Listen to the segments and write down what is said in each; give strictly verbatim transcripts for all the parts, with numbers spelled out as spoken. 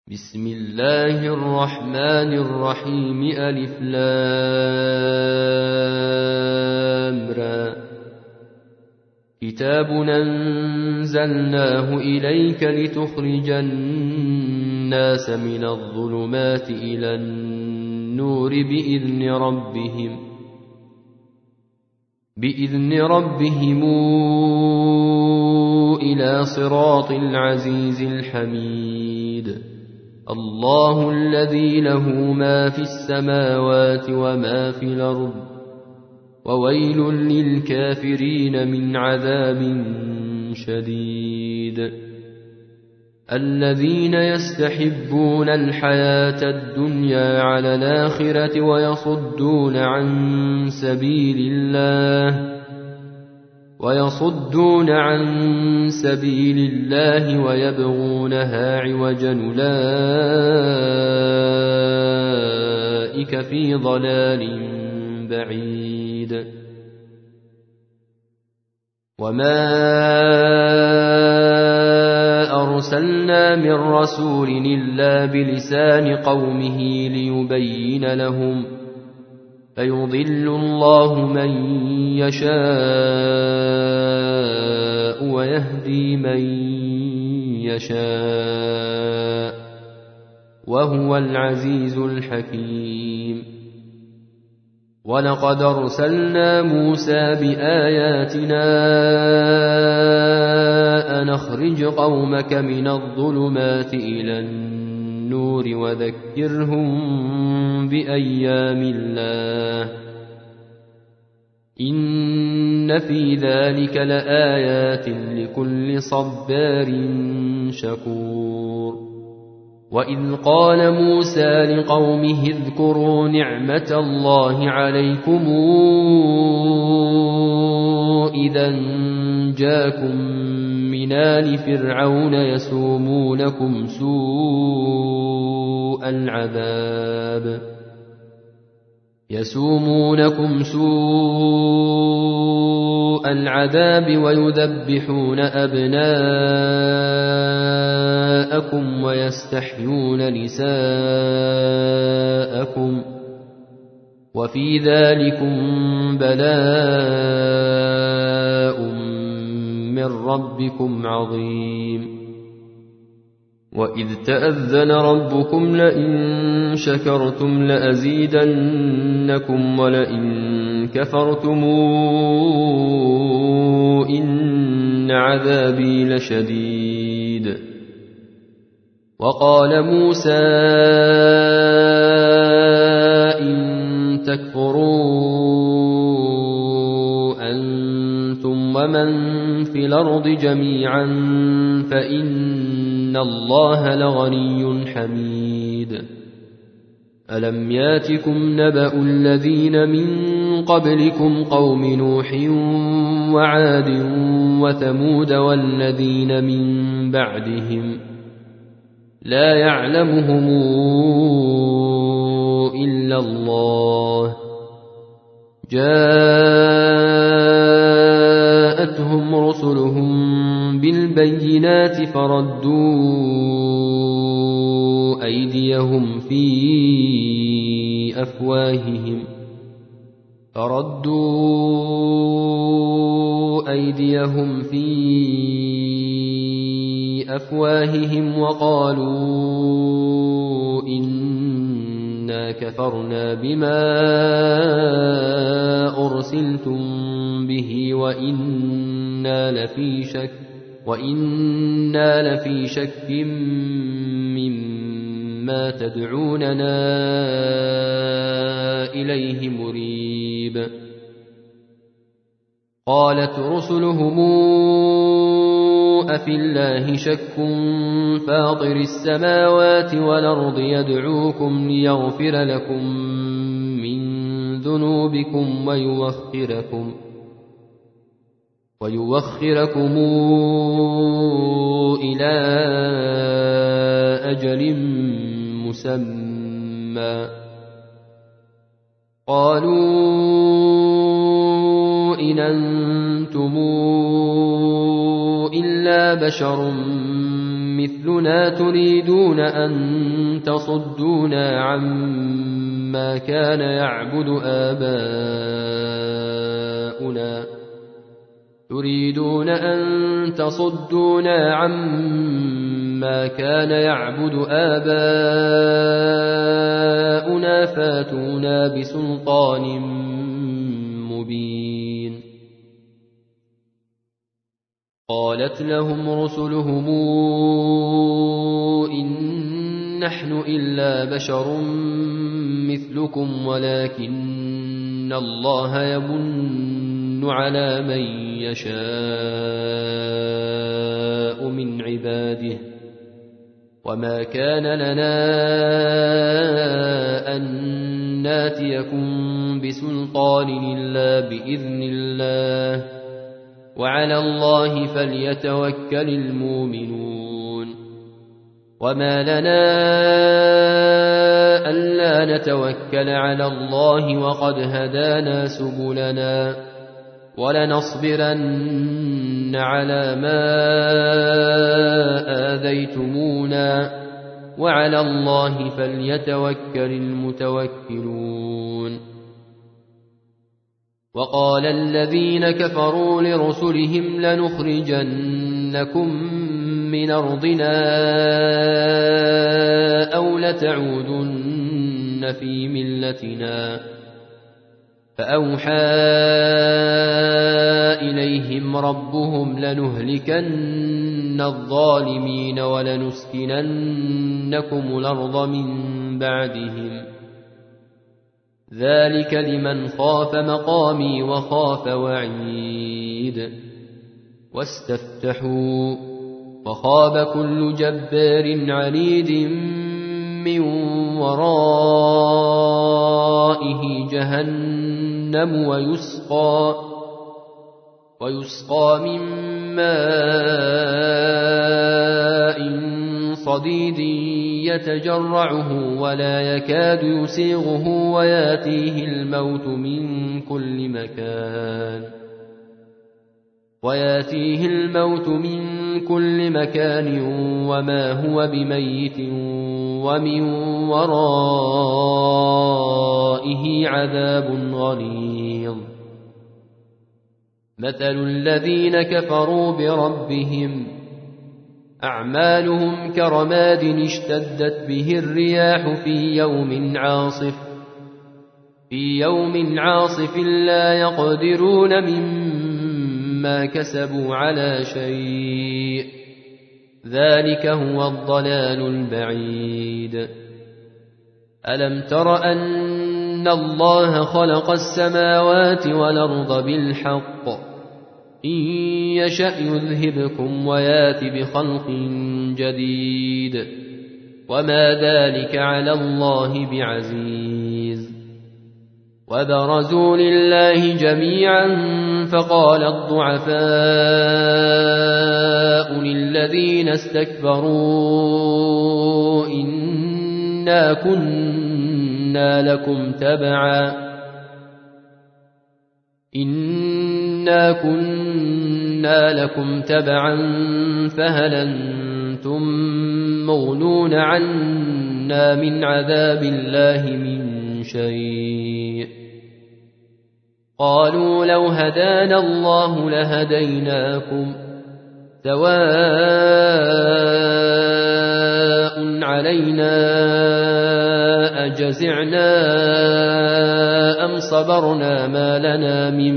بسم الله الرحمن الرحيم ألف لام را كتاب أنزلناه إليك لتخرج الناس من الظلمات إلى النور بإذن ربهم بإذن ربهم إلى صراط العزيز الحميد الله الذي له ما في السماوات وما في الأرض وويل للكافرين من عذاب شديد الذين يستحبون الحياة الدنيا على الآخرة ويصدون عن سبيل الله ويصدون عن سبيل الله ويبغونها عوجا أولئك في ضلال بعيد وما أرسلنا من رسول إلا بلسان قومه ليبين لهم فيضل الله من يشاء ويهدي من يشاء وهو العزيز الحكيم ولقد أرسلنا موسى بآياتنا أن أخرج قومك من الظلمات إلى النور وذكرهم بأيام الله إن في ذلك لآيات لكل صبار شكور وإذ قال موسى لقومه اذكروا نعمة الله عليكم إذا جاءكم من آل فرعون يسومونكم سوء العذاب يسومونكم سوء العذاب ويذبحون أبناءكم ويستحيون نساءكم وفي ذلكم بلاء من ربكم عظيم وإذ تأذن ربكم لئن شكرتم لأزيدنكم ولئن كفرتم إن عذابي لشديد وقال موسى إن تكفروا أنتم ومن في الأرض جميعا فإن الله لغني حميد ألم ياتكم نبأ الذين من قبلكم قوم نوح وعاد وثمود والذين من بعدهم لا يعلمهم إلا الله جاءتهم رسلهم بالبينات فردوا أيديهم في أفواههم فردوا أيديهم في أفواههم وقالوا إنا كفرنا بما أرسلتم به وإنا لفي شك وإنا لفي شك مما تدعوننا إليه مريب قالت رسلهم أفي الله شك فاطر السماوات والأرض يدعوكم ليغفر لكم من ذنوبكم ويوخركم ويوخركم إلى أجل مسمى قالوا إن أنتم إلا بشر مثلنا تريدون أن تصدونا عما كان يعبد آباؤنا تريدون أن تصدونا عما كان يعبد آباؤنا فاتونا بسلطان مبين. قالت لهم رسلهم إن نحن إلا بشر مثلكم ولكن الله يمن على من يشاء من عباده وما كان لنا أن ناتيكم بسلطان إلا بإذن الله وعلى الله فليتوكل المؤمنون. وما لنا ألا نتوكل على الله وقد هدانا سبلنا ولنصبرن على ما آذيتمونا وعلى الله فليتوكل المتوكلون. وقال الذين كفروا لرسلهم لنخرجنكم من أرضنا أو لتعودن في ملتنا فأوحى إليهم ربهم لنهلكن الظالمين ولنسكننكم الأرض من بعدهم ذلك لمن خاف مقامي وخاف وعيد. واستفتحوا فخاب كل جبار عنيد من ورائه جهنم ويسقى ويسقى من ماء صديد يتجرعه ولا يكاد يسيغه وياتيه الموت من كل مكان وياتيه الموت من كل مكان وما هو بميت ومن ورائه عذاب غليظ. مثل الذين كفروا بربهم أعمالهم كرماد اشتدت به الرياح في يوم عاصف في يوم عاصف لا يقدرون مما كسبوا على شيء ذلك هو الضلال البعيد. ألم تر أن الله خلق السماوات والأرض بالحق إن يشأ يذهبكم ويات بخلق جديد وما ذلك على الله بعزيز. وبرزوا لله جميعا فقال الضعفاء للذين استكبروا إنا كنا لكم تبعا إنا كنا لكم تبعا فهل أنتم مغنون عنا من عذاب الله من شيء قالوا لو هدانا الله لهديناكم سواء علينا أجزعنا أم صبرنا ما لنا من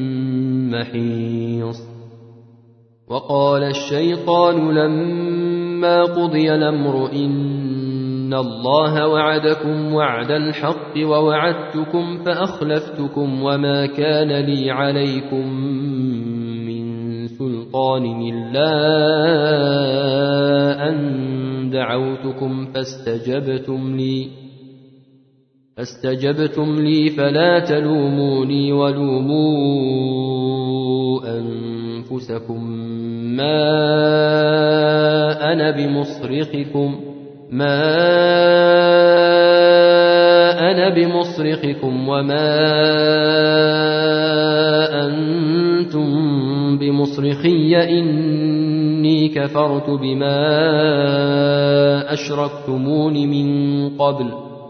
محيص. وقال الشيطان لما قضي الأمر إن الله وعدكم وعد الحق ووعدتكم فأخلفتكم وما كان لي عليكم من سلطان إلا أن دعوتكم فاستجبتم لي فاستجبتم لي فلا تلوموني ولوموا أنفسكم ما أنا بمصرخكم ما أنا بمصرخكم وما أنتم بمصرخي إني كفرت بما أشركتمون من قبل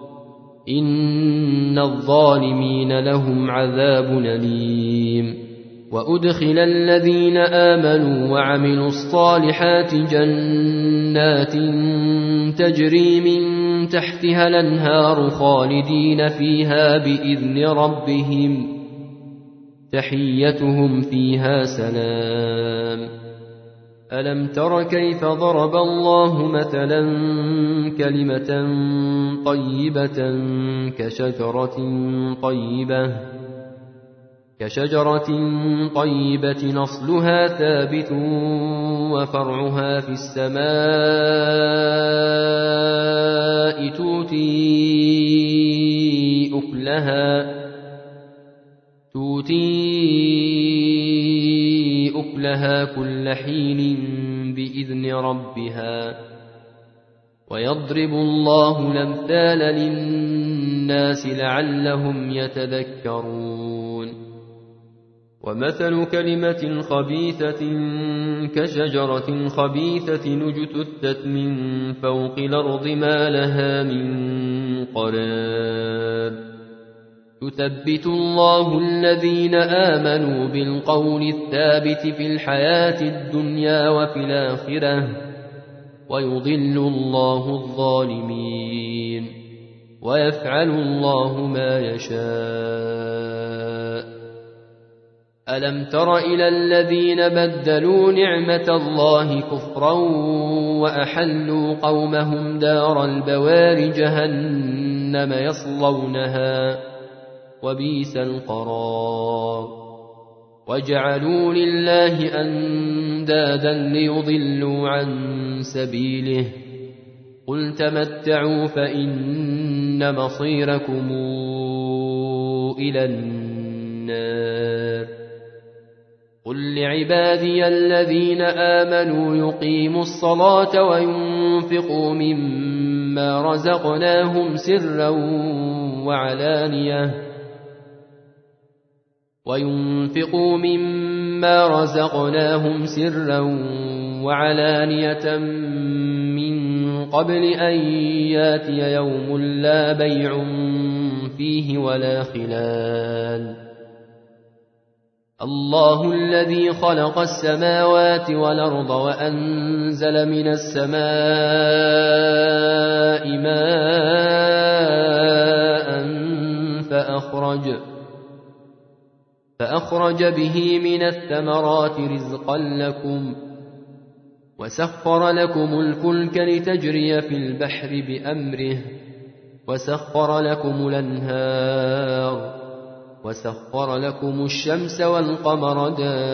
إن الظالمين لهم عذاب أليم وأدخل الذين آمنوا وعملوا الصالحات جنات تجري من تحتها الأنهار خالدين فيها بإذن ربهم تحيتهم فيها سلام ألم تر كيف ضرب الله مثلا كلمة طيبة كشجرة طيبة كشجرة طيبة أصلها ثابت وفرعها في السماء تؤتي أكلها تؤتي أكلها كل حين بإذن ربها ويضرب الله الأمثال للناس لعلهم يتذكرون ومثل كلمة خبيثة كشجرة خبيثة اجتثت من فوق الأرض ما لها من قرار يثبت الله الذين آمنوا بالقول الثابت في الحياة الدنيا وفي الآخرة ويضل الله الظالمين ويفعل الله ما يشاء ألم تر إلى الذين بدلوا نعمة الله كفرا وأحلوا قومهم دار البوار جهنم يصلونها وبئس القرار وجعلوا لله أندادا ليضلوا عن سبيله قل تمتعوا فإن مصيركم إلى النار قل لعبادي الذين آمنوا يقيموا الصلاة وينفقوا مما رزقناهم سرا وعلانية وينفقوا مما رزقناهم سرا وعلانية من قبل أن ياتي يوم لا بيع فيه ولا خلال الله الذي خلق السماوات والأرض وأنزل من السماء ماء فأخرج فأخرج به من الثمرات رزقا لكم وسخر لكم الفلك لتجري في البحر بأمره وسخر لكم الأنهار وسخر لكم الشمس والقمر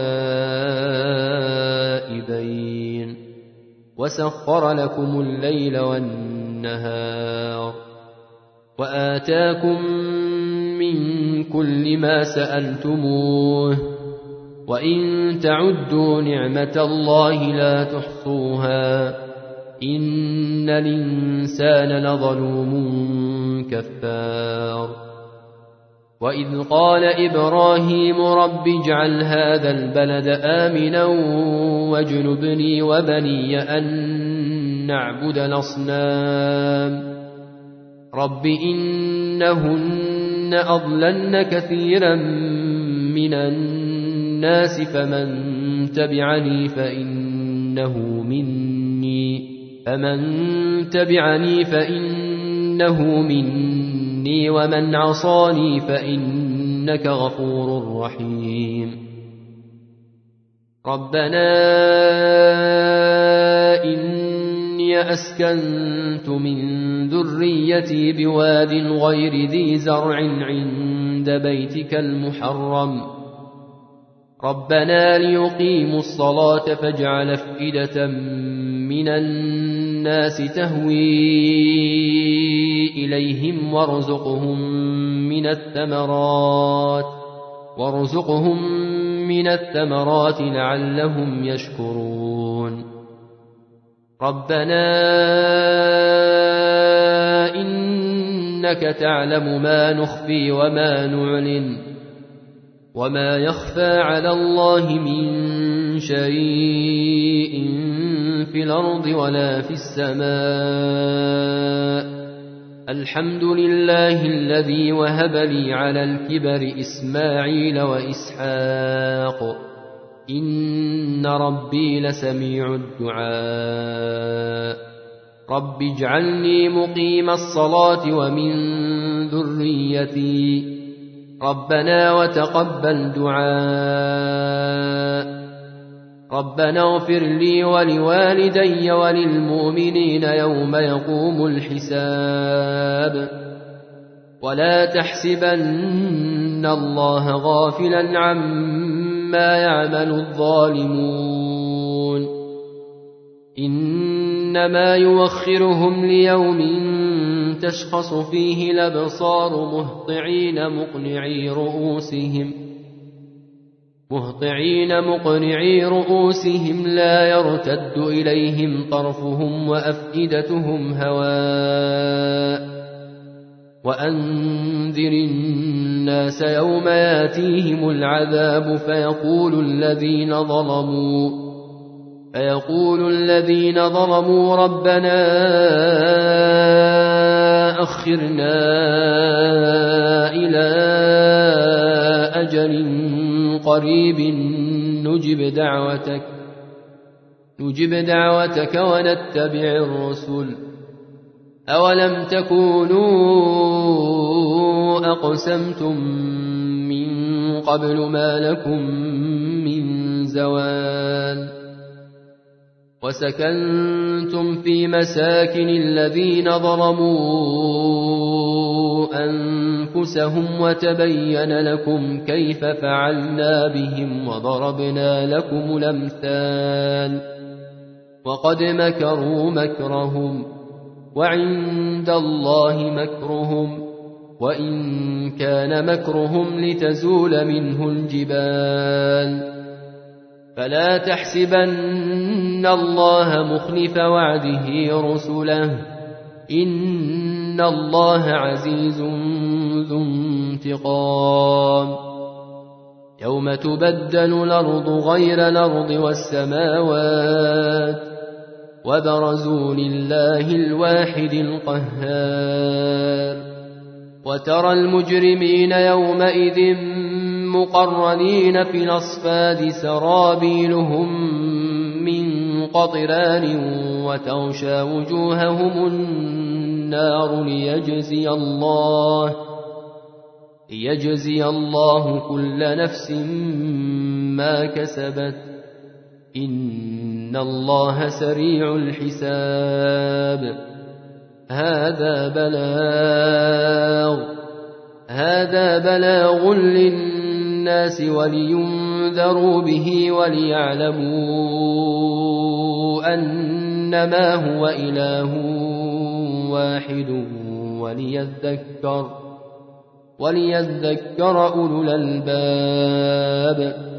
دائبين وسخر لكم الليل والنهار وآتاكم من كل ما سألتموه وإن تعدوا نعمة الله لا تحصوها إن الإنسان لظلوم كفار وإذ قال إبراهيم رب اجعل هذا البلد آمنا واجنبني وبني أن نعبد الأصنام رب إنهن أضللن كثيرا من الناس فمن تبعني فإنه مني فمن تبعني فإنه مني ومن عصاني فإنك غفور رحيم ربنا إني أسكنت من ذريتي بواد غير ذي زرع عند بيتك المحرم ربنا ليقيموا الصلاة فاجعل أفئدة من الناس تهوي إليهم وارزقهم من الثمرات وارزقهم من الثمرات لعلهم يشكرون ربنا إنك تعلم ما نخفي وما نعلن وما يخفى على الله من شيء في الأرض ولا في السماء. الحمد لله الذي وهب لي على الكبر إسماعيل وإسحاق إن ربي لسميع الدعاء. رب اجعلني مقيم الصلاة ومن ذريتي ربنا وتقبل دعاء. ربنا اغفر لي ولوالدي وللمؤمنين يوم يقوم الحساب. ولا تحسبن الله غافلا عما يعمل الظالمون إنما يوخرهم ليوم تشخص فيه الأبصار مهطعين مقنعي رؤوسهم مهطعين مقنعي رؤوسهم لا يرتد إليهم طرفهم وأفئدتهم هواء. وأنذر الناس يوم ياتيهم العذاب فيقول الذين ظلموا فيقول الذين ظلموا ربنا أخرنا إلى أجل قريب نجب دعوتك نجب دعوتك ونتبع الرسل أولم تكونوا أقسمتم من قبل ما لكم من زوال. وسكنتم في مساكن الذين ظلموا أنفسهم وتبين لكم كيف فعلنا بهم وضربنا لكم الأمثال. وقد مكروا مكرهم وعند الله مكرهم وإن كان مكرهم لتزول منه الجبال. فلا تحسبن الله مخلف وعده رسله إن الله عزيز ذو انتقام. يوم تبدل الأرض غير الأرض والسماوات وبرزوا لله الواحد القهار. وترى المجرمين يومئذ مقرنين في الأصفاد سرابيلهم من قطران وتغشى وجوههم النار ليجزي الله ليجزي الله كل نفس ما كسبت إن الله سريع الحساب. هذا بلاغ هذا بلاغ للناس ولينذروا به وليعلموا أنما هو إله واحد وليذكر وليذكر أولو الألباب.